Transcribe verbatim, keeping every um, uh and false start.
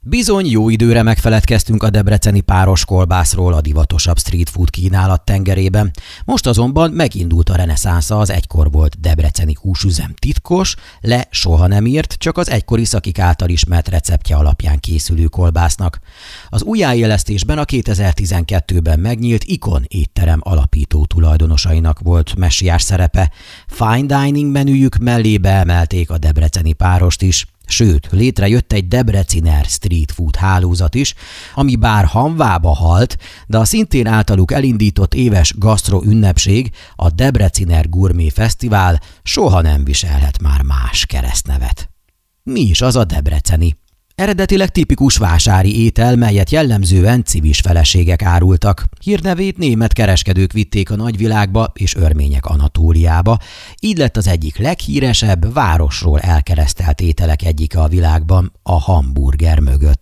Bizony jó időre megfeledkeztünk a debreceni páros kolbászról a divatosabb street food kínálat tengerében. Most azonban megindult a reneszánsza az egykor volt debreceni húsüzem titkos, le soha nem írt, csak az egykori szakik által ismert receptje alapján készülő kolbásznak. Az újjáélesztésben a kétezer-tizenkettőben megnyílt Ikon étterem alapító tulajdonosainak volt messiás szerepe. Fine dining menüjük mellé beemelték a debreceni párost is. Sőt, létrejött egy debreciner street food hálózat is, ami bár hamvába halt, de a szintén általuk elindított éves gasztro ünnepség, a Debreciner Gourmet Fesztivál soha nem viselhet már más keresztnevet. Mi is az a debreceni? Eredetileg tipikus vásári étel, melyet jellemzően civis feleségek árultak. Hírnevét német kereskedők vitték a nagyvilágba és örmények Anatóliába. Így lett az egyik leghíresebb, városról elkeresztelt ételek egyike a világban, a hamburger mögött.